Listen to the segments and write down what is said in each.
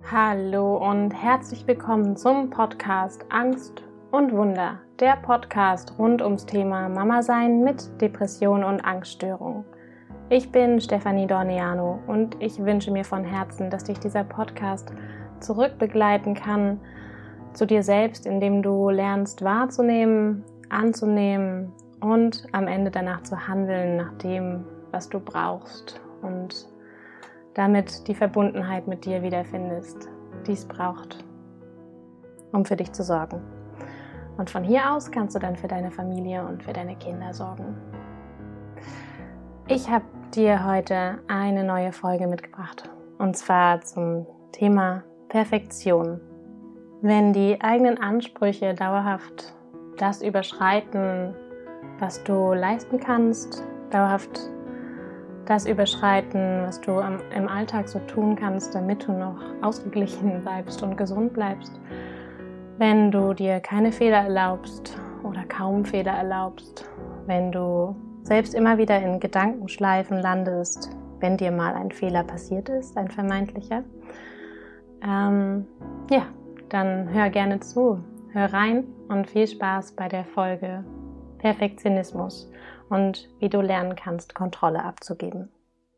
Hallo und herzlich willkommen zum Podcast Angst und Wunder, der Podcast rund ums Thema Mama sein mit Depression und Angststörung. Ich bin Stefanie Dorniano und ich wünsche mir von Herzen, dass dich dieser Podcast zurückbegleiten kann zu dir selbst, indem du lernst wahrzunehmen, anzunehmen und am Ende danach zu handeln, nach dem, was du brauchst und damit die Verbundenheit mit dir wiederfindest, die es braucht, um für dich zu sorgen. Und von hier aus kannst du dann für deine Familie und für deine Kinder sorgen. Ich habe dir heute eine neue Folge mitgebracht, und zwar zum Thema Perfektion. Wenn die eigenen Ansprüche dauerhaft das überschreiten, was du leisten kannst, dauerhaft das überschreiten, was du im Alltag so tun kannst, damit du noch ausgeglichen bleibst und gesund bleibst. Wenn du dir keine Fehler erlaubst oder kaum Fehler erlaubst, wenn du selbst immer wieder in Gedankenschleifen landest, wenn dir mal ein Fehler passiert ist, ein vermeintlicher, dann hör gerne zu, hör rein und viel Spaß bei der Folge Perfektionismus und wie du lernen kannst, Kontrolle abzugeben.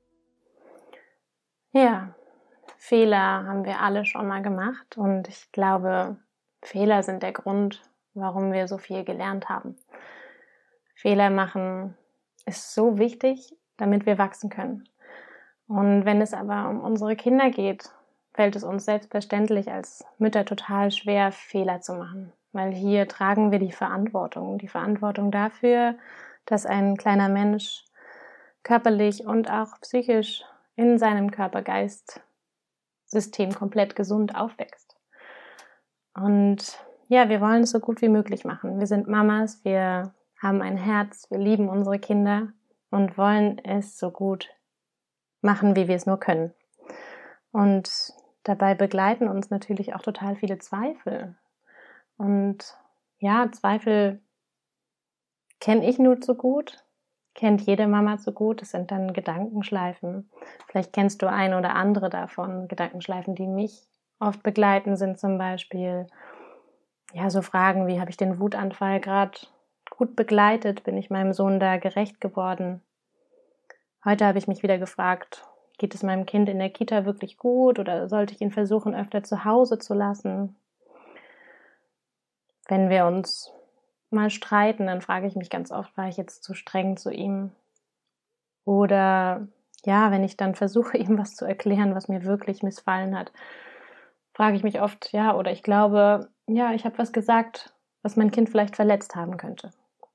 Ja, Fehler haben wir alle schon mal gemacht und ich glaube, Fehler sind der Grund, warum wir so viel gelernt haben. Fehler machen ist so wichtig, damit wir wachsen können. Und wenn es aber um unsere Kinder geht, fällt es uns selbstverständlich als Mütter total schwer, Fehler zu machen. Weil hier tragen wir die Verantwortung dafür, dass ein kleiner Mensch körperlich und auch psychisch in seinem Körper-Geist-System komplett gesund aufwächst. Und ja, wir wollen es so gut wie möglich machen. Wir sind Mamas, wir haben ein Herz, wir lieben unsere Kinder und wollen es so gut machen, wie wir es nur können. Und dabei begleiten uns natürlich auch total viele Zweifel. Und ja, Zweifel kenne ich nur zu gut, kennt jede Mama zu gut. Das sind dann Gedankenschleifen. Vielleicht kennst du ein oder andere davon. Gedankenschleifen, die mich oft begleiten, sind zum Beispiel so Fragen wie: Habe ich den Wutanfall gerade gut begleitet? Bin ich meinem Sohn da gerecht geworden? Heute habe ich mich wieder gefragt: Geht es meinem Kind in der Kita wirklich gut oder sollte ich ihn versuchen, öfter zu Hause zu lassen? Wenn wir uns mal streiten, dann frage ich mich ganz oft, war ich jetzt zu streng zu ihm? Oder wenn ich dann versuche, ihm was zu erklären, was mir wirklich missfallen hat, frage ich mich oft, oder ich glaube, ich habe was gesagt, was mein Kind vielleicht verletzt haben könnte.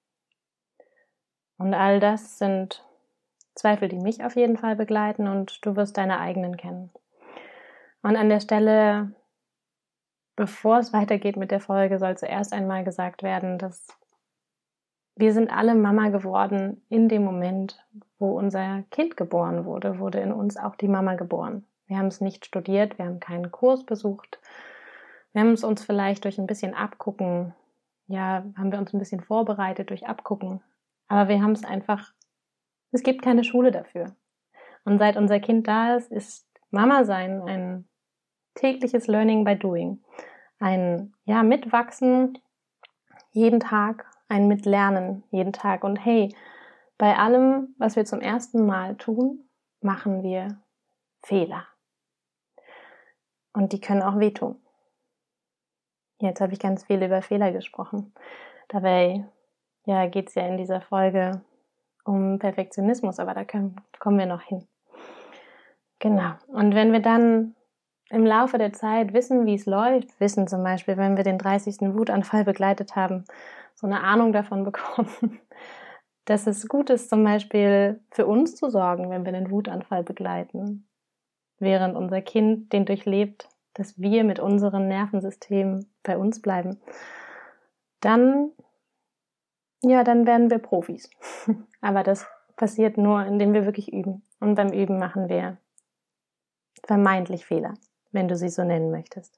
Und all das sind Zweifel, die mich auf jeden Fall begleiten, und du wirst deine eigenen kennen. Und an der Stelle, bevor es weitergeht mit der Folge, soll zuerst einmal gesagt werden, dass wir sind alle Mama geworden in dem Moment, wo unser Kind geboren wurde in uns auch die Mama geboren. Wir haben es nicht studiert, wir haben keinen Kurs besucht. Wir haben es uns vielleicht durch ein bisschen Abgucken, haben wir uns ein bisschen vorbereitet durch Abgucken. Aber wir haben es einfach, es gibt keine Schule dafür. Und seit unser Kind da ist Mama sein ein tägliches Learning by Doing. Ein Mitwachsen jeden Tag, ein Mitlernen jeden Tag. Und hey, bei allem, was wir zum ersten Mal tun, machen wir Fehler. Und die können auch wehtun. Jetzt habe ich ganz viel über Fehler gesprochen. Dabei geht es ja in dieser Folge um Perfektionismus, aber da kommen wir noch hin. Genau. Und wenn wir dann im Laufe der Zeit wissen, wie es läuft, wissen zum Beispiel, wenn wir den 30. Wutanfall begleitet haben, so eine Ahnung davon bekommen, dass es gut ist, zum Beispiel für uns zu sorgen, wenn wir den Wutanfall begleiten, während unser Kind den durchlebt, dass wir mit unserem Nervensystem bei uns bleiben, dann werden wir Profis. Aber das passiert nur, indem wir wirklich üben. Und beim Üben machen wir vermeintlich Fehler, wenn du sie so nennen möchtest.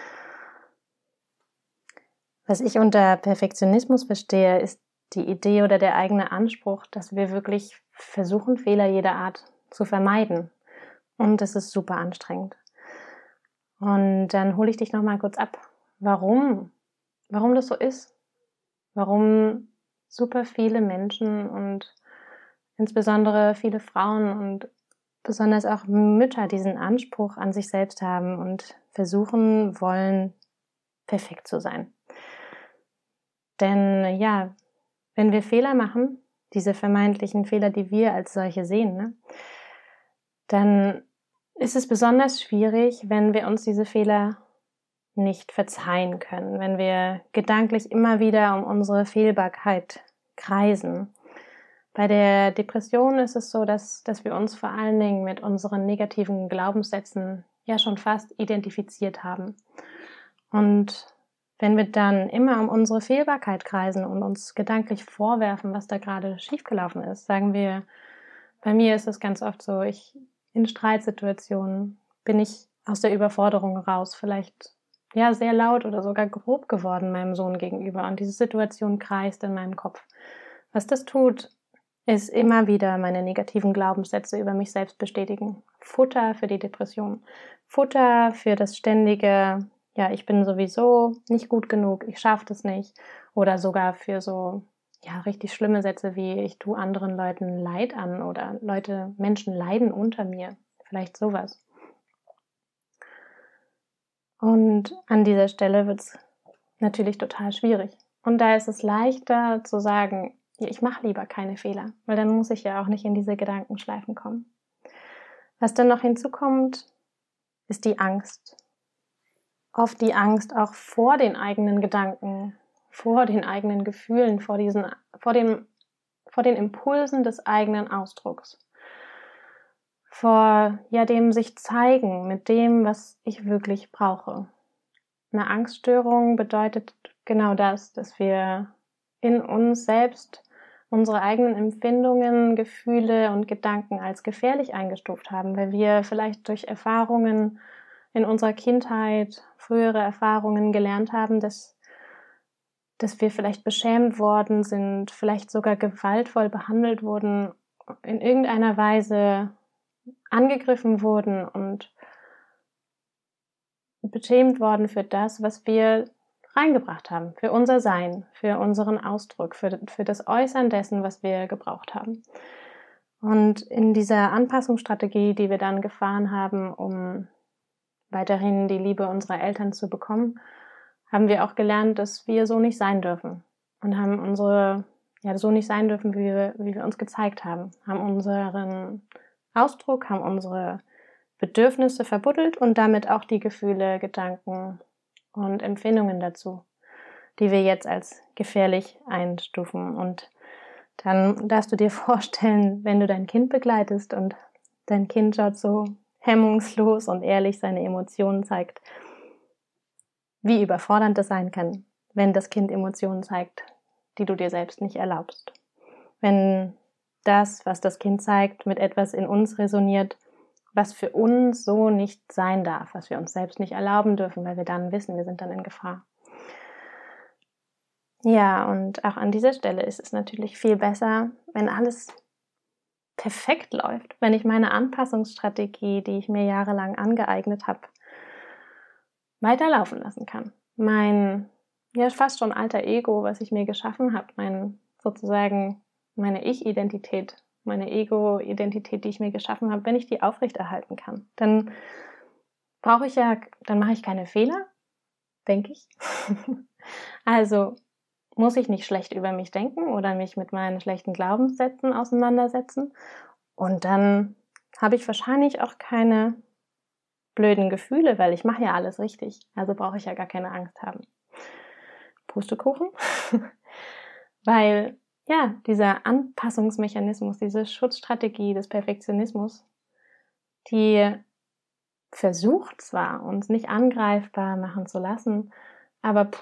Was ich unter Perfektionismus verstehe, ist die Idee oder der eigene Anspruch, dass wir wirklich versuchen, Fehler jeder Art zu vermeiden. Und das ist super anstrengend. Und dann hole ich dich nochmal kurz ab, warum das so ist, warum super viele Menschen und insbesondere viele Frauen und besonders auch Mütter diesen Anspruch an sich selbst haben und versuchen wollen, perfekt zu sein. Denn ja, wenn wir Fehler machen, diese vermeintlichen Fehler, die wir als solche sehen, ne, dann ist es besonders schwierig, wenn wir uns diese Fehler nicht verzeihen können, wenn wir gedanklich immer wieder um unsere Fehlbarkeit kreisen. Bei der Depression ist es so, dass wir uns vor allen Dingen mit unseren negativen Glaubenssätzen ja schon fast identifiziert haben. Und wenn wir dann immer um unsere Fehlbarkeit kreisen und uns gedanklich vorwerfen, was da gerade schiefgelaufen ist, sagen wir, bei mir ist es ganz oft so, in Streitsituationen bin ich aus der Überforderung raus, vielleicht ja sehr laut oder sogar grob geworden meinem Sohn gegenüber, und diese Situation kreist in meinem Kopf. Was das tut, ist immer wieder meine negativen Glaubenssätze über mich selbst bestätigen. Futter für die Depression, Futter für das ständige, ja, ich bin sowieso nicht gut genug, ich schaffe das nicht, oder sogar für so ja richtig schlimme Sätze wie ich tue anderen Leuten Leid an oder Menschen leiden unter mir, vielleicht sowas. Und an dieser Stelle wird es natürlich total schwierig. Und da ist es leichter zu sagen, ich mache lieber keine Fehler, weil dann muss ich ja auch nicht in diese Gedankenschleifen kommen. Was dann noch hinzukommt, ist die Angst. Oft die Angst auch vor den eigenen Gedanken, vor den eigenen Gefühlen, vor den Impulsen des eigenen Ausdrucks. Vor dem sich zeigen mit dem, was ich wirklich brauche. Eine Angststörung bedeutet genau das, dass wir in uns selbst unsere eigenen Empfindungen, Gefühle und Gedanken als gefährlich eingestuft haben, weil wir vielleicht durch Erfahrungen in unserer Kindheit, frühere Erfahrungen gelernt haben, dass wir vielleicht beschämt worden sind, vielleicht sogar gewaltvoll behandelt wurden, in irgendeiner Weise angegriffen wurden und beschämt worden für das, was wir reingebracht haben, für unser Sein, für unseren Ausdruck, für das Äußern dessen, was wir gebraucht haben. Und in dieser Anpassungsstrategie, die wir dann gefahren haben, um weiterhin die Liebe unserer Eltern zu bekommen, haben wir auch gelernt, dass wir so nicht sein dürfen und haben so nicht sein dürfen, wie wir uns gezeigt haben unseren Ausdruck, haben unsere Bedürfnisse verbuddelt und damit auch die Gefühle, Gedanken und Empfindungen dazu, die wir jetzt als gefährlich einstufen. Und dann darfst du dir vorstellen, wenn du dein Kind begleitest und dein Kind schaut so hemmungslos und ehrlich seine Emotionen zeigt, wie überfordernd das sein kann, wenn das Kind Emotionen zeigt, die du dir selbst nicht erlaubst. Wenn das, was das Kind zeigt, mit etwas in uns resoniert, was für uns so nicht sein darf, was wir uns selbst nicht erlauben dürfen, weil wir dann wissen, wir sind dann in Gefahr. Ja, und auch an dieser Stelle ist es natürlich viel besser, wenn alles perfekt läuft, wenn ich meine Anpassungsstrategie, die ich mir jahrelang angeeignet habe, weiterlaufen lassen kann. Mein fast schon alter Ego, was ich mir geschaffen habe, meine Ich-Identität, meine Ego-Identität, die ich mir geschaffen habe, wenn ich die aufrechterhalten kann, dann mache ich keine Fehler, denke ich. Also muss ich nicht schlecht über mich denken oder mich mit meinen schlechten Glaubenssätzen auseinandersetzen. Und dann habe ich wahrscheinlich auch keine blöden Gefühle, weil ich mache ja alles richtig. Also brauche ich ja gar keine Angst haben. Pustekuchen. Weil dieser Anpassungsmechanismus, diese Schutzstrategie des Perfektionismus, die versucht zwar, uns nicht angreifbar machen zu lassen, aber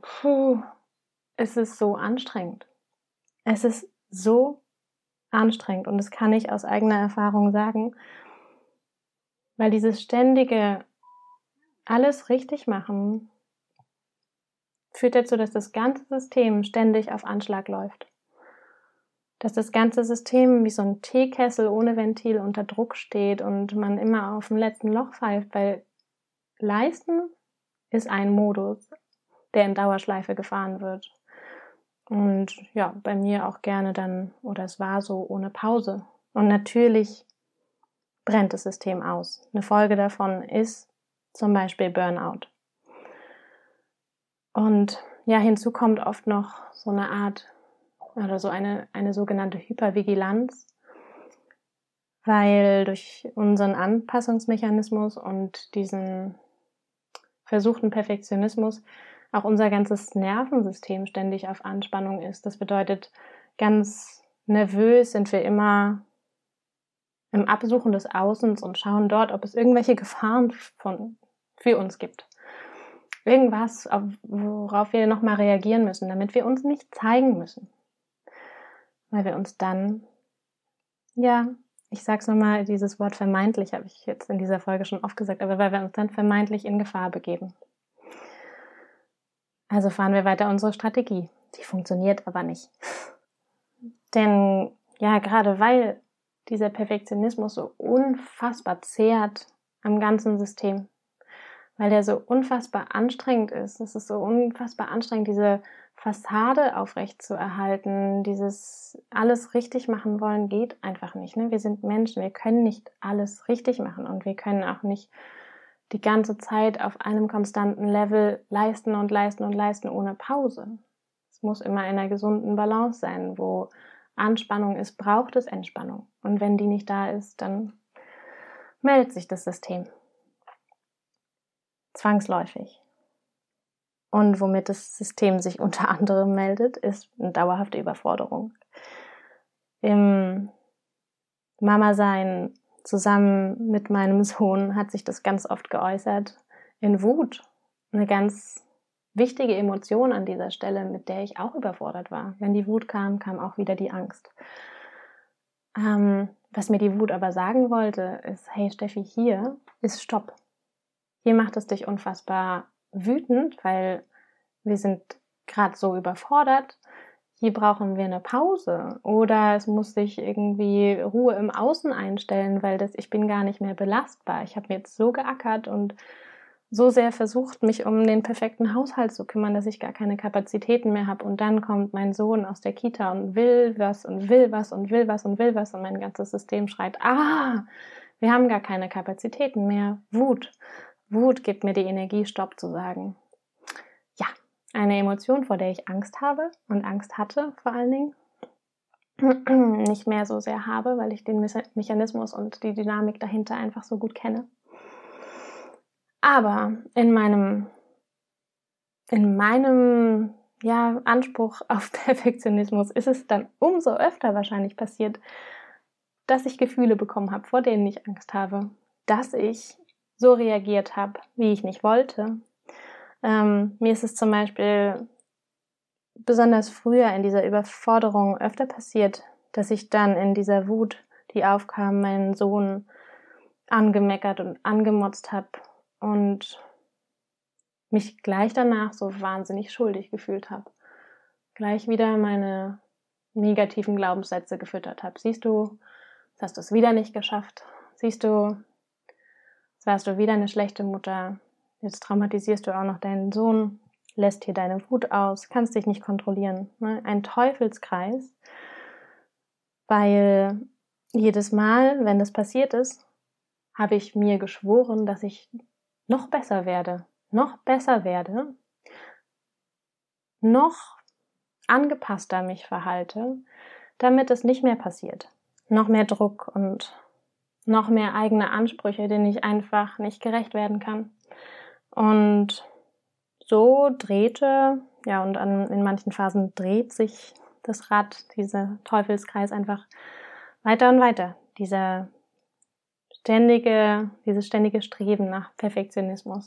es ist so anstrengend. Es ist so anstrengend und das kann ich aus eigener Erfahrung sagen, weil dieses ständige alles richtig machen führt dazu, dass das ganze System ständig auf Anschlag läuft. Dass das ganze System wie so ein Teekessel ohne Ventil unter Druck steht und man immer auf dem letzten Loch pfeift, weil leisten ist ein Modus, der in Dauerschleife gefahren wird. Und ja, bei mir auch gerne dann, oder es war so, ohne Pause. Und natürlich brennt das System aus. Eine Folge davon ist zum Beispiel Burnout. Und ja, hinzu kommt oft noch so eine Art oder so eine sogenannte Hypervigilanz, weil durch unseren Anpassungsmechanismus und diesen versuchten Perfektionismus auch unser ganzes Nervensystem ständig auf Anspannung ist. Das bedeutet, ganz nervös sind wir immer im Absuchen des Außens und schauen dort, ob es irgendwelche Gefahren für uns gibt. Irgendwas, worauf wir nochmal reagieren müssen, damit wir uns nicht zeigen müssen. Weil wir uns dann, ja, ich sag's nochmal, dieses Wort vermeintlich habe ich jetzt in dieser Folge schon oft gesagt, aber weil wir uns dann vermeintlich in Gefahr begeben. Also fahren wir weiter unsere Strategie. Die funktioniert aber nicht. Denn ja, gerade weil dieser Perfektionismus so unfassbar zehrt am ganzen System, weil der so unfassbar anstrengend ist. Es ist so unfassbar anstrengend, diese Fassade aufrecht zu erhalten. Dieses alles richtig machen wollen geht einfach nicht. Ne? Wir sind Menschen, wir können nicht alles richtig machen und wir können auch nicht die ganze Zeit auf einem konstanten Level leisten und leisten und leisten ohne Pause. Es muss immer in einer gesunden Balance sein. Wo Anspannung ist, braucht es Entspannung. Und wenn die nicht da ist, dann meldet sich das System. Zwangsläufig. Und womit das System sich unter anderem meldet, ist eine dauerhafte Überforderung. Im Mama-Sein zusammen mit meinem Sohn hat sich das ganz oft geäußert in Wut. Eine ganz wichtige Emotion an dieser Stelle, mit der ich auch überfordert war. Wenn die Wut kam, kam auch wieder die Angst. Was mir die Wut aber sagen wollte, ist, hey Steffi, hier ist Stopp. Hier macht es dich unfassbar wütend, weil wir sind gerade so überfordert. Hier brauchen wir eine Pause oder es muss sich irgendwie Ruhe im Außen einstellen, weil ich bin gar nicht mehr belastbar. Ich habe mir jetzt so geackert und so sehr versucht, mich um den perfekten Haushalt zu kümmern, dass ich gar keine Kapazitäten mehr habe. Und dann kommt mein Sohn aus der Kita und will was und will was und will was und will was und mein ganzes System schreit, wir haben gar keine Kapazitäten mehr. Wut gibt mir die Energie, Stopp zu sagen. Ja, eine Emotion, vor der ich Angst habe und Angst hatte vor allen Dingen, nicht mehr so sehr habe, weil ich den Mechanismus und die Dynamik dahinter einfach so gut kenne. Aber in meinem Anspruch auf Perfektionismus ist es dann umso öfter wahrscheinlich passiert, dass ich Gefühle bekommen habe, vor denen ich Angst habe, dass ich so reagiert habe, wie ich nicht wollte. Mir ist es zum Beispiel besonders früher in dieser Überforderung öfter passiert, dass ich dann in dieser Wut, die aufkam, meinen Sohn angemeckert und angemotzt habe und mich gleich danach so wahnsinnig schuldig gefühlt habe. Gleich wieder meine negativen Glaubenssätze gefüttert habe. Siehst du, jetzt hast du es wieder nicht geschafft. Siehst du, jetzt warst du wieder eine schlechte Mutter. Jetzt traumatisierst du auch noch deinen Sohn, lässt hier deine Wut aus, kannst dich nicht kontrollieren. Ein Teufelskreis, weil jedes Mal, wenn das passiert ist, habe ich mir geschworen, dass ich noch besser werde, noch angepasster mich verhalte, damit es nicht mehr passiert. Noch mehr Druck und noch mehr eigene Ansprüche, denen ich einfach nicht gerecht werden kann. Und so drehte, in manchen Phasen dreht sich das Rad, dieser Teufelskreis einfach weiter und weiter. Dieses ständige Streben nach Perfektionismus,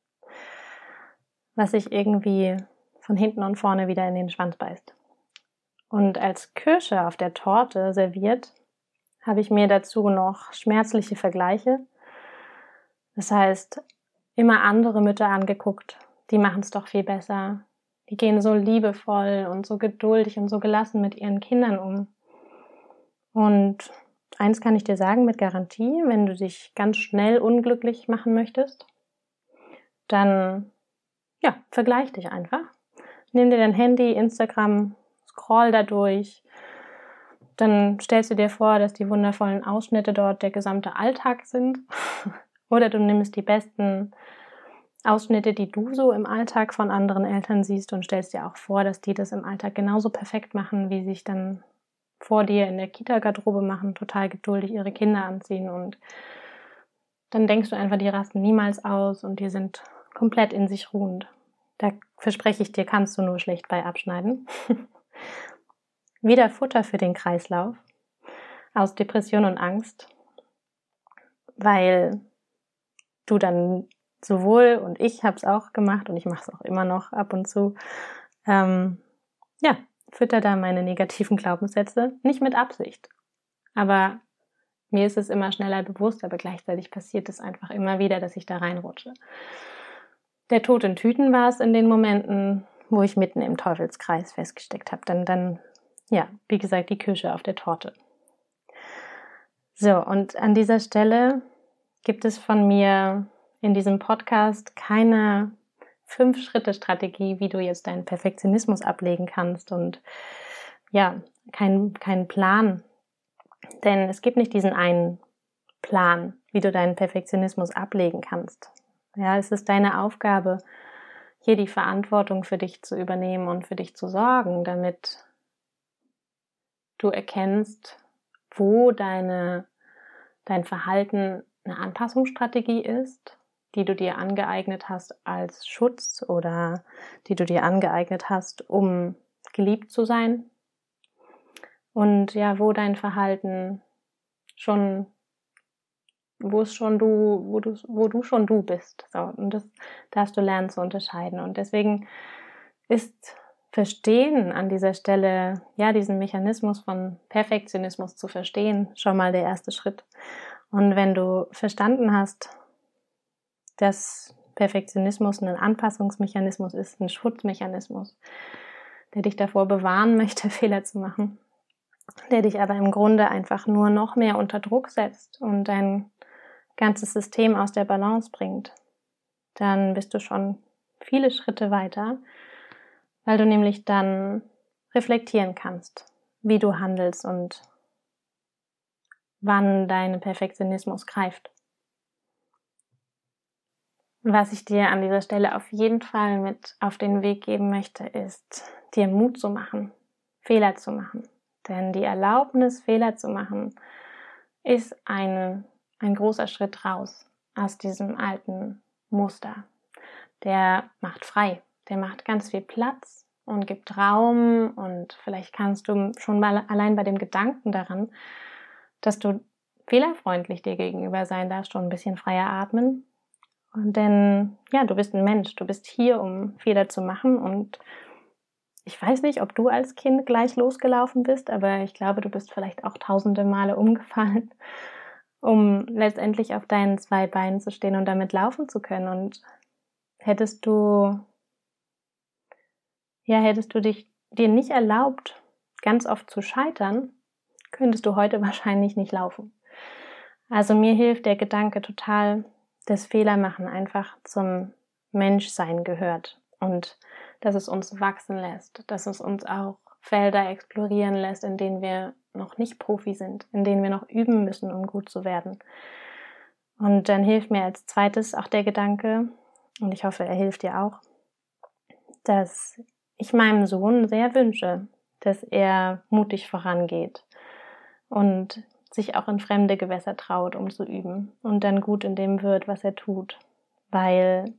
was sich irgendwie von hinten und vorne wieder in den Schwanz beißt. Und als Kirsche auf der Torte serviert, habe ich mir dazu noch schmerzliche Vergleiche. Das heißt, immer andere Mütter angeguckt, die machen es doch viel besser. Die gehen so liebevoll und so geduldig und so gelassen mit ihren Kindern um. Und eins kann ich dir sagen mit Garantie, wenn du dich ganz schnell unglücklich machen möchtest, dann vergleich dich einfach. Nimm dir dein Handy, Instagram, scroll da durch. Dann stellst du dir vor, dass die wundervollen Ausschnitte dort der gesamte Alltag sind. Oder du nimmst die besten Ausschnitte, die du so im Alltag von anderen Eltern siehst und stellst dir auch vor, dass die das im Alltag genauso perfekt machen, wie sie sich dann vor dir in der Kita-Garderobe machen, total geduldig ihre Kinder anziehen, und dann denkst du einfach, die rasten niemals aus und die sind komplett in sich ruhend. Da verspreche ich dir, kannst du nur schlecht bei abschneiden. Wieder Futter für den Kreislauf aus Depression und Angst, weil du dann sowohl, und ich habe es auch gemacht und ich mache es auch immer noch ab und zu, fütter da meine negativen Glaubenssätze, nicht mit Absicht. Aber mir ist es immer schneller bewusst, aber gleichzeitig passiert es einfach immer wieder, dass ich da reinrutsche. Der Tod in Tüten war es in den Momenten, wo ich mitten im Teufelskreis festgesteckt habe. Dann, wie gesagt, die Kirsche auf der Torte. So, und an dieser Stelle gibt es von mir in diesem Podcast keine 5-Schritte-Strategie, wie du jetzt deinen Perfektionismus ablegen kannst, und kein Plan. Denn es gibt nicht diesen einen Plan, wie du deinen Perfektionismus ablegen kannst. Ja, es ist deine Aufgabe, hier die Verantwortung für dich zu übernehmen und für dich zu sorgen, damit du erkennst, wo dein Verhalten eine Anpassungsstrategie ist, die du dir angeeignet hast als Schutz oder die du dir angeeignet hast, um geliebt zu sein. Und wo dein Verhalten wo du schon du bist. So, und das darfst du lernen zu unterscheiden. Und deswegen ist Verstehen an dieser Stelle, diesen Mechanismus von Perfektionismus zu verstehen, schon mal der erste Schritt. Und wenn du verstanden hast, dass Perfektionismus ein Anpassungsmechanismus ist, ein Schutzmechanismus, der dich davor bewahren möchte, Fehler zu machen, der dich aber im Grunde einfach nur noch mehr unter Druck setzt und dein ganzes System aus der Balance bringt, dann bist du schon viele Schritte weiter, weil du nämlich dann reflektieren kannst, wie du handelst und wann dein Perfektionismus greift. Was ich dir an dieser Stelle auf jeden Fall mit auf den Weg geben möchte, ist, dir Mut zu machen, Fehler zu machen. Denn die Erlaubnis, Fehler zu machen, ist ein großer Schritt raus aus diesem alten Muster. Der macht frei, der macht ganz viel Platz und gibt Raum, und vielleicht kannst du schon mal allein bei dem Gedanken daran, dass du fehlerfreundlich dir gegenüber sein darfst, schon ein bisschen freier atmen. Und denn, du bist ein Mensch, du bist hier, um Fehler zu machen, und ich weiß nicht, ob du als Kind gleich losgelaufen bist, aber ich glaube, du bist vielleicht auch tausende Male umgefallen, um letztendlich auf deinen 2 Beinen zu stehen und damit laufen zu können. Und hättest du dir nicht erlaubt, ganz oft zu scheitern, könntest du heute wahrscheinlich nicht laufen. Also mir hilft der Gedanke total, dass Fehlermachen einfach zum Menschsein gehört und dass es uns wachsen lässt, dass es uns auch Felder explorieren lässt, in denen wir noch nicht Profi sind, in denen wir noch üben müssen, um gut zu werden. Und dann hilft mir als zweites auch der Gedanke, und ich hoffe, er hilft dir auch, dass ich meinem Sohn sehr wünsche, dass er mutig vorangeht und sich auch in fremde Gewässer traut, um zu üben und dann gut in dem wird, was er tut. Weil,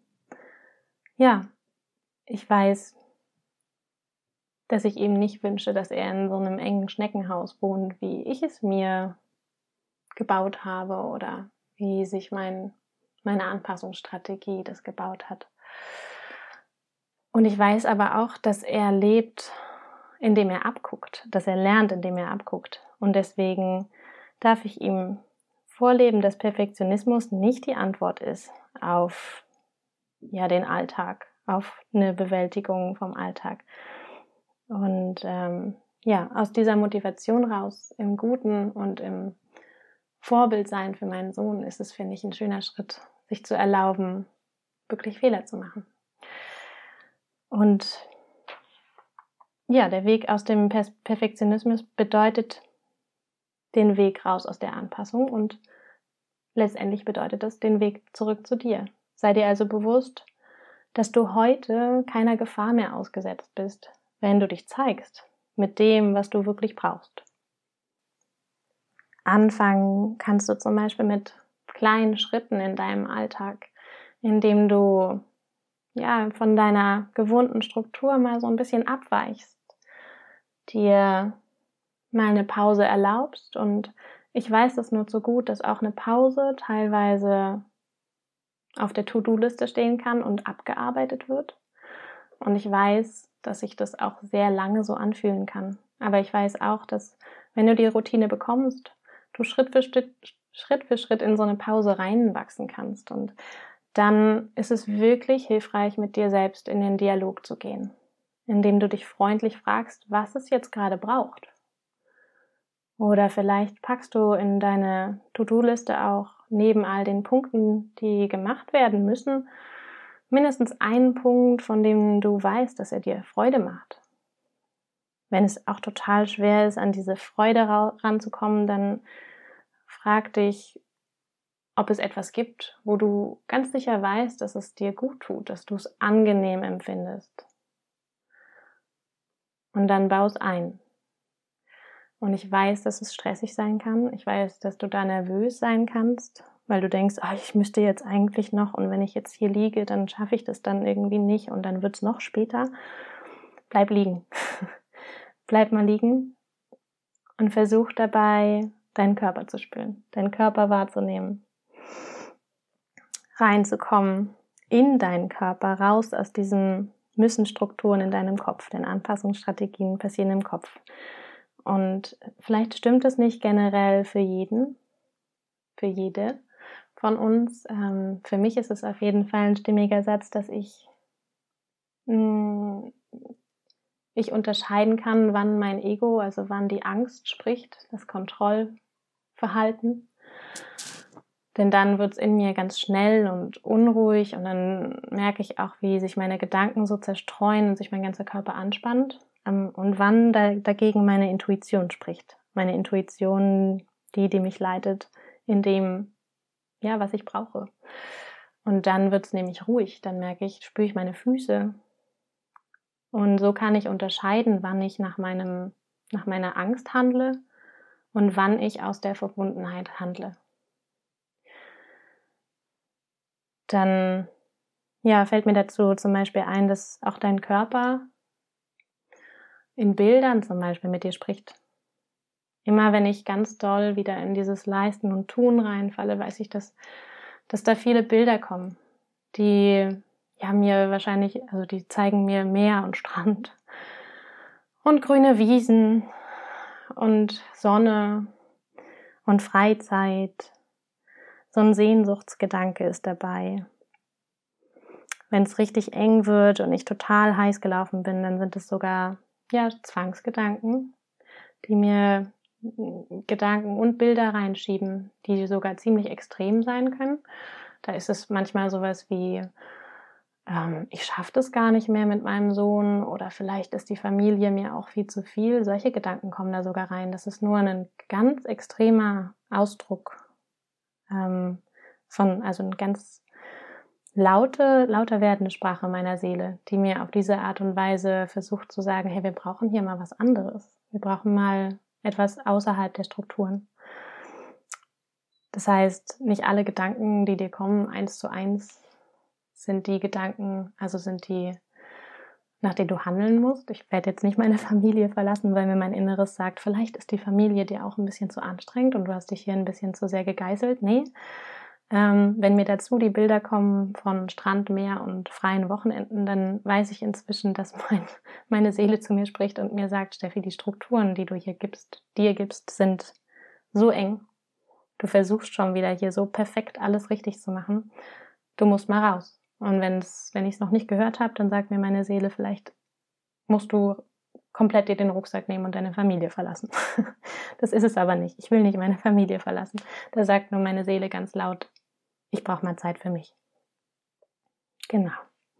ich weiß, dass ich ihm nicht wünsche, dass er in so einem engen Schneckenhaus wohnt, wie ich es mir gebaut habe oder wie sich meine Anpassungsstrategie das gebaut hat. Und ich weiß aber auch, dass er lebt, indem er abguckt, dass er lernt, indem er abguckt. Und deswegen darf ich ihm vorleben, dass Perfektionismus nicht die Antwort ist auf den Alltag, auf eine Bewältigung vom Alltag. Und aus dieser Motivation raus, im Guten und im Vorbild sein für meinen Sohn, ist es, finde ich, ein schöner Schritt, sich zu erlauben, wirklich Fehler zu machen. Und ja, der Weg aus dem Perfektionismus bedeutet den Weg raus aus der Anpassung und letztendlich bedeutet das den Weg zurück zu dir. Sei dir also bewusst, dass du heute keiner Gefahr mehr ausgesetzt bist, wenn du dich zeigst mit dem, was du wirklich brauchst. Anfangen kannst du zum Beispiel mit kleinen Schritten in deinem Alltag, indem du von deiner gewohnten Struktur mal so ein bisschen abweichst, dir mal eine Pause erlaubst. Und ich weiß das nur zu gut, dass auch eine Pause teilweise auf der To-Do-Liste stehen kann und abgearbeitet wird. Und ich weiß, dass sich das auch sehr lange so anfühlen kann. Aber ich weiß auch, dass wenn du die Routine bekommst, du Schritt für Schritt in so eine Pause reinwachsen kannst. Und dann ist es wirklich hilfreich, mit dir selbst in den Dialog zu gehen, indem du dich freundlich fragst, was es jetzt gerade braucht. Oder vielleicht packst du in deine To-Do-Liste auch neben all den Punkten, die gemacht werden müssen, mindestens einen Punkt, von dem du weißt, dass er dir Freude macht. Wenn es auch total schwer ist, an diese Freude ranzukommen, dann frag dich, ob es etwas gibt, wo du ganz sicher weißt, dass es dir gut tut, dass du es angenehm empfindest. Und dann bau es ein. Und ich weiß, dass es stressig sein kann. Ich weiß, dass du da nervös sein kannst, weil du denkst, ich müsste jetzt eigentlich noch und wenn ich jetzt hier liege, dann schaffe ich das dann irgendwie nicht und dann wird es noch später. Bleib liegen. Bleib mal liegen und versuch dabei, deinen Körper zu spüren, deinen Körper wahrzunehmen, reinzukommen in deinen Körper, raus aus diesen Müssen-Strukturen in deinem Kopf, denn Anpassungsstrategien passieren im Kopf. Und vielleicht stimmt es nicht generell für jeden, für jede von uns. Für mich ist es auf jeden Fall ein stimmiger Satz, dass ich unterscheiden kann, wann mein Ego, also wann die Angst spricht, das Kontrollverhalten. Denn dann wird es in mir ganz schnell und unruhig und dann merke ich auch, wie sich meine Gedanken so zerstreuen und sich mein ganzer Körper anspannt. Und wann dagegen meine Intuition spricht. Meine Intuition, die mich leitet in dem, was ich brauche. Und dann wird es nämlich ruhig. Dann merke ich, spüre ich meine Füße. Und so kann ich unterscheiden, wann ich nach meiner Angst handle und wann ich aus der Verbundenheit handle. Dann fällt mir dazu zum Beispiel ein, dass auch dein Körper in Bildern zum Beispiel mit dir spricht. Immer wenn ich ganz doll wieder in dieses Leisten und Tun reinfalle, weiß ich, dass da viele Bilder kommen, die mir wahrscheinlich, also die zeigen mir Meer und Strand und grüne Wiesen und Sonne und Freizeit. So ein Sehnsuchtsgedanke ist dabei. Wenn es richtig eng wird und ich total heiß gelaufen bin, dann sind es sogar Zwangsgedanken, die mir Gedanken und Bilder reinschieben, die sogar ziemlich extrem sein können. Da ist es manchmal sowas wie, ich schaffe das gar nicht mehr mit meinem Sohn oder vielleicht ist die Familie mir auch viel zu viel. Solche Gedanken kommen da sogar rein. Das ist nur ein ganz extremer Ausdruck also eine ganz lauter werdende Sprache meiner Seele, die mir auf diese Art und Weise versucht zu sagen, hey, wir brauchen hier mal was anderes. Wir brauchen mal etwas außerhalb der Strukturen. Das heißt, nicht alle Gedanken, die dir kommen, 1:1, sind die Gedanken, also sind die, nach denen du handeln musst. Ich werde jetzt nicht meine Familie verlassen, weil mir mein Inneres sagt, vielleicht ist die Familie dir auch ein bisschen zu anstrengend und du hast dich hier ein bisschen zu sehr gegeißelt. Nee. Wenn mir dazu die Bilder kommen von Strand, Meer und freien Wochenenden, dann weiß ich inzwischen, dass meine Seele zu mir spricht und mir sagt, Steffi, die Strukturen, die du dir gibst, sind so eng. Du versuchst schon wieder hier so perfekt alles richtig zu machen. Du musst mal raus. Und wenn ich es noch nicht gehört habe, dann sagt mir meine Seele, vielleicht musst du komplett dir den Rucksack nehmen und deine Familie verlassen. Das ist es aber nicht. Ich will nicht meine Familie verlassen. Da sagt nur meine Seele ganz laut, ich brauche mal Zeit für mich. Genau.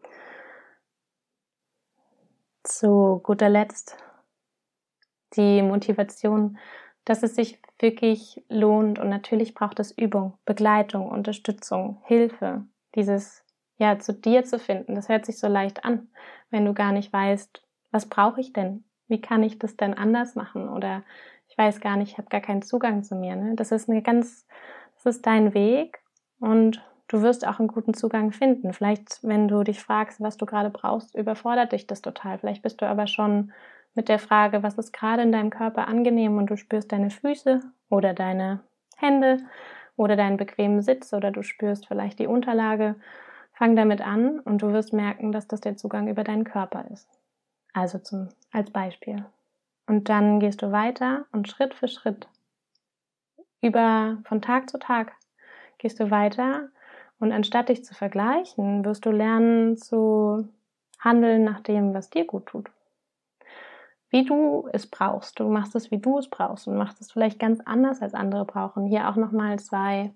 Zu guter Letzt die Motivation, dass es sich wirklich lohnt, und natürlich braucht es Übung, Begleitung, Unterstützung, Hilfe, dieses zu dir zu finden. Das hört sich so leicht an, wenn du gar nicht weißt, was brauche ich denn? Wie kann ich das denn anders machen? Oder ich weiß gar nicht, ich habe gar keinen Zugang zu mir. Ne? Das ist dein Weg, und du wirst auch einen guten Zugang finden. Vielleicht, wenn du dich fragst, was du gerade brauchst, überfordert dich das total. Vielleicht bist du aber schon mit der Frage, was ist gerade in deinem Körper angenehm, und du spürst deine Füße oder deine Hände oder deinen bequemen Sitz oder du spürst vielleicht die Unterlage. Fang damit an und du wirst merken, dass das der Zugang über deinen Körper ist. Also als Beispiel. Und dann gehst du weiter und Schritt für Schritt, von Tag zu Tag, gehst du weiter, und anstatt dich zu vergleichen, wirst du lernen zu handeln nach dem, was dir gut tut. Wie du es brauchst. Du machst es, wie du es brauchst, und machst es vielleicht ganz anders, als andere brauchen. Hier auch nochmal zwei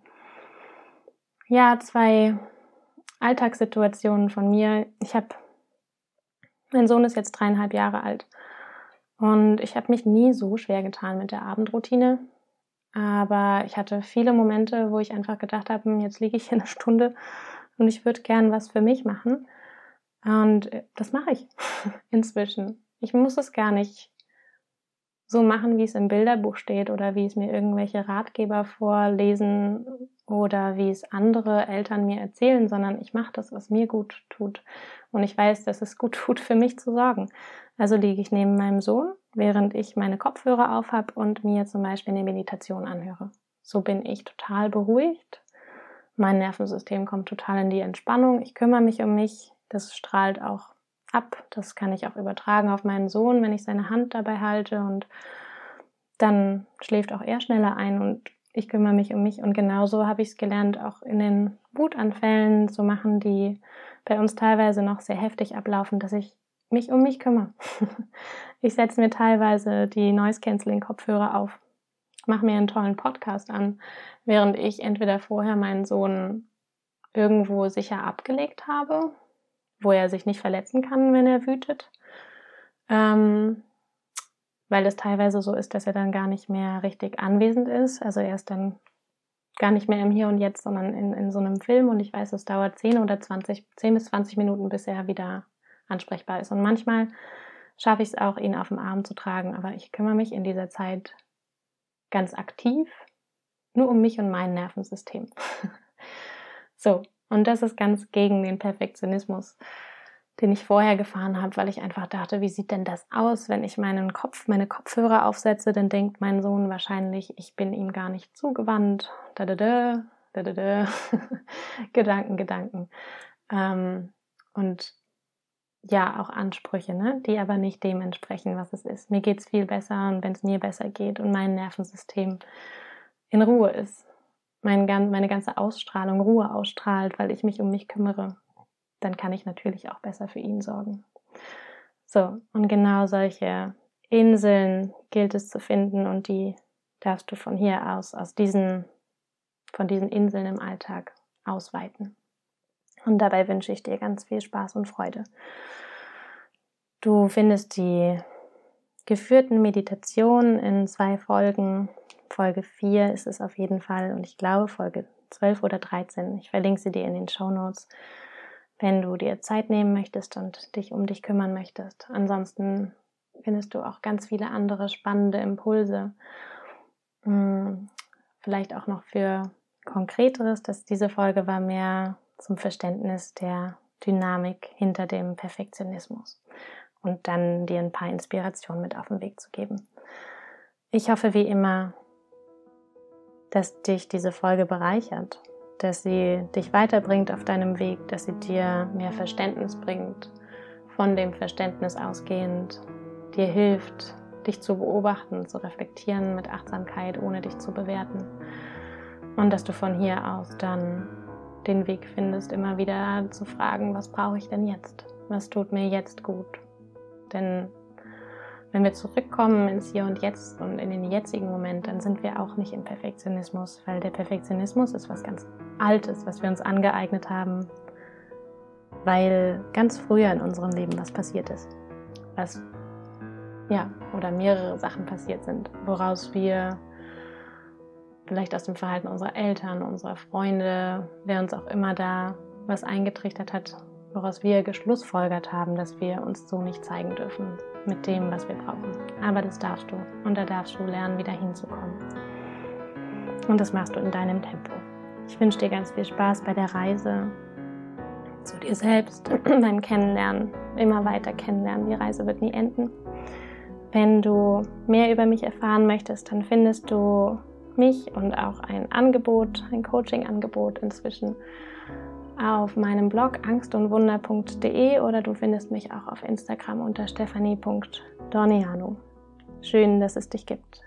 Alltagssituationen von mir. Mein Sohn ist jetzt 3,5 Jahre alt, und ich habe mich nie so schwer getan mit der Abendroutine. Aber ich hatte viele Momente, wo ich einfach gedacht habe, jetzt liege ich hier eine Stunde und ich würde gern was für mich machen. Und das mache ich inzwischen. Ich muss es gar nicht so machen, wie es im Bilderbuch steht oder wie es mir irgendwelche Ratgeber vorlesen oder wie es andere Eltern mir erzählen, sondern ich mache das, was mir gut tut. Und ich weiß, dass es gut tut, für mich zu sorgen. Also liege ich neben meinem Sohn, während ich meine Kopfhörer auf habe und mir zum Beispiel eine Meditation anhöre. So bin ich total beruhigt. Mein Nervensystem kommt total in die Entspannung. Ich kümmere mich um mich. Das strahlt auch ab. Das kann ich auch übertragen auf meinen Sohn, wenn ich seine Hand dabei halte, und dann schläft auch er schneller ein und ich kümmere mich um mich. Und genauso habe ich es gelernt, auch in den Wutanfällen zu machen, die bei uns teilweise noch sehr heftig ablaufen, dass ich mich um mich kümmere. Ich setze mir teilweise die Noise-Canceling-Kopfhörer auf, mache mir einen tollen Podcast an, während ich entweder vorher meinen Sohn irgendwo sicher abgelegt habe, wo er sich nicht verletzen kann, wenn er wütet, weil es teilweise so ist, dass er dann gar nicht mehr richtig anwesend ist. Also er ist dann gar nicht mehr im Hier und Jetzt, sondern in so einem Film, und ich weiß, es dauert 10 bis 20 Minuten, bis er wieder ansprechbar ist. Und manchmal schaffe ich es auch, ihn auf dem Arm zu tragen, aber ich kümmere mich in dieser Zeit ganz aktiv nur um mich und mein Nervensystem. So, und das ist ganz gegen den Perfektionismus, den ich vorher gefahren habe, weil ich einfach dachte, wie sieht denn das aus, wenn ich meine Kopfhörer aufsetze, dann denkt mein Sohn wahrscheinlich, ich bin ihm gar nicht zugewandt. Gedanken. Und ja, auch Ansprüche, ne? Die aber nicht dem entsprechen, was es ist. Mir geht's viel besser, und wenn es mir besser geht und mein Nervensystem in Ruhe ist, meine ganze Ausstrahlung Ruhe ausstrahlt, weil ich mich um mich kümmere, dann kann ich natürlich auch besser für ihn sorgen. So, und genau solche Inseln gilt es zu finden, und die darfst du von hier aus, von diesen Inseln im Alltag ausweiten. Und dabei wünsche ich dir ganz viel Spaß und Freude. Du findest die geführten Meditationen in 2 Folgen. Folge 4 ist es auf jeden Fall, und ich glaube Folge 12 oder 13. Ich verlinke sie dir in den Shownotes, wenn du dir Zeit nehmen möchtest und dich um dich kümmern möchtest. Ansonsten findest du auch ganz viele andere spannende Impulse. Vielleicht auch noch für Konkreteres, diese Folge war mehr zum Verständnis der Dynamik hinter dem Perfektionismus und dann dir ein paar Inspirationen mit auf den Weg zu geben. Ich hoffe wie immer, dass dich diese Folge bereichert, dass sie dich weiterbringt auf deinem Weg, dass sie dir mehr Verständnis bringt, von dem Verständnis ausgehend dir hilft, dich zu beobachten, zu reflektieren mit Achtsamkeit, ohne dich zu bewerten. Und dass du von hier aus dann den Weg findest, immer wieder zu fragen, was brauche ich denn jetzt? Was tut mir jetzt gut? Denn wenn wir zurückkommen ins Hier und Jetzt und in den jetzigen Moment, dann sind wir auch nicht im Perfektionismus, weil der Perfektionismus ist was ganz Altes, was wir uns angeeignet haben, weil ganz früher in unserem Leben was passiert ist. Oder mehrere Sachen passiert sind, woraus wir vielleicht aus dem Verhalten unserer Eltern, unserer Freunde, wer uns auch immer da was eingetrichtert hat, woraus wir geschlussfolgert haben, dass wir uns so nicht zeigen dürfen mit dem, was wir brauchen. Aber das darfst du und da darfst du lernen, wieder hinzukommen. Und das machst du in deinem Tempo. Ich wünsche dir ganz viel Spaß bei der Reise zu dir selbst, beim Kennenlernen, immer weiter kennenlernen. Die Reise wird nie enden. Wenn du mehr über mich erfahren möchtest, dann findest du mich und auch ein Coaching-Angebot inzwischen auf meinem Blog angstundwunder.de oder du findest mich auch auf Instagram unter stephanie.dorneanu. Schön, dass es dich gibt.